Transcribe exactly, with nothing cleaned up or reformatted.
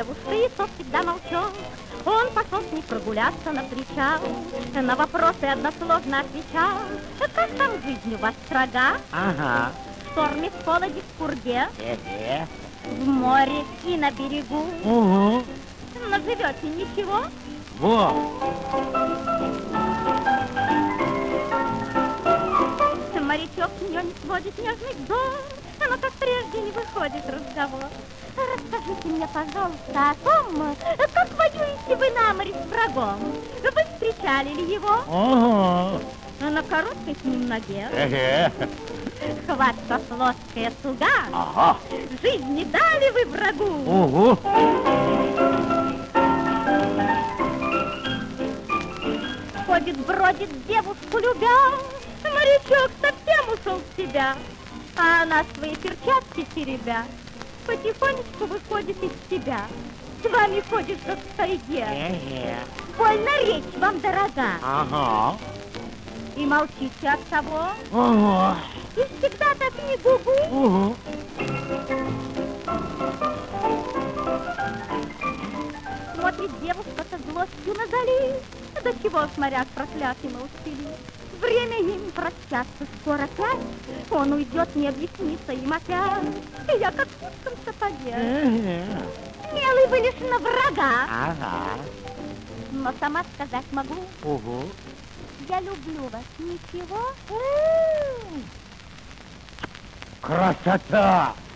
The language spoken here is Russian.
девушкой, тот всегда молчал. Он пошел с ней прогуляться на причал, на вопросы односложно отвечал. Как там жизнь у вас строга? Ага. В шторме, в холоде, в пурге, Э-э. в море и на берегу. Угу. Но живете ничего? Во. Морячок с нее не сводит нежный взор, но как прежде не выходит разговор. Расскажите мне, пожалуйста, о том, как воюете вы на море с врагом. Вы встречали ли его? Ага. На короткой с ним ноге. Э-э. Хватка плоская туга. Ага. Жизни дали вы врагу. Угу. Ходит, бродит, девушку любя, морячок совсем ушел в себя, а она свои перчатки теребя потихонечку выходит из себя. С вами ходит как в тайге. Э-э. Больно речь вам дорога. Ага. И молчите от того. Ага. И всегда так не гугу. Угу. Смотрит девушка со злостью на залив. До чего ж моряк проклятый молчалив. Время им прощаться скоро опять. Он уйдет, не объяснится им опять. И я как в узком сапоге. Э-э. Смелый вы лишь на врага. Ага. Но сама сказать могу, Угу. я люблю вас. Ничего? Красота!